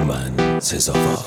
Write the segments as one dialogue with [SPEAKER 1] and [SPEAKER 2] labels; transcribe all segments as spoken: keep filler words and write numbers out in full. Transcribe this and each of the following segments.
[SPEAKER 1] من سزاوار.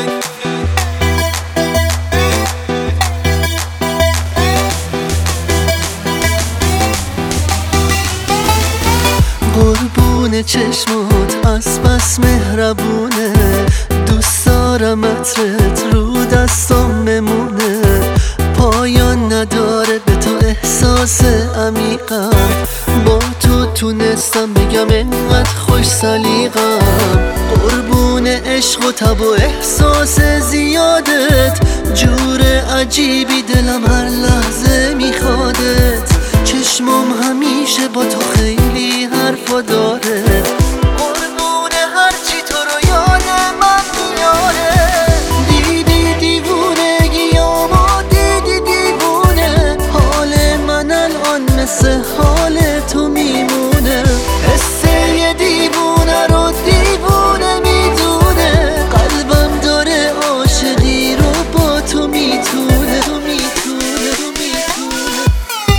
[SPEAKER 2] قربون چشمات از بس مهربونه، دوست دارم عطرت رو دستام بمونه. پایان نداره به تو احساس عمیقم، با تو تونستم بگم انقدر خوش سلیقم. قربون عشق و تب و احساس زیادت، جور عجیبی دلم هر لحظه میخوادت. چشمم همیشه با تو خیلی حرفا داره، قربون هرچی تو رو یاد من میاره. دیدی دیوونگیامو دیدی دیوونه، حال من الان مثل حال تو میمونه. حس یه دیوونه رو دیوونه میدونه، قلبم داره عاشقی رو با تو میتونه. تو میتونه تو میتونه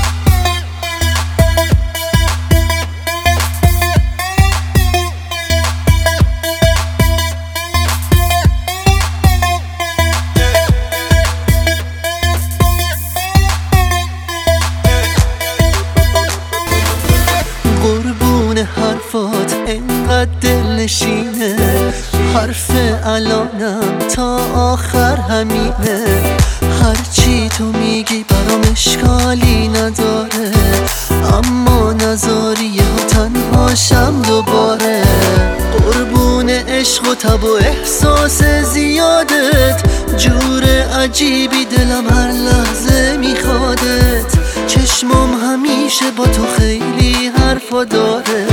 [SPEAKER 2] قربون حرفات انقدر دلنشینه، حرف الانم تا آخر همینه. هرچی تو میگی برام اشکالی نداره، اما نذاری یهو تنهاشم دوباره. قربون عشق و تب و احساس زیادت، جور عجیبی دلم هر لحظه میخوادت. چشمم همیشه با تو خیلی حرفا داره،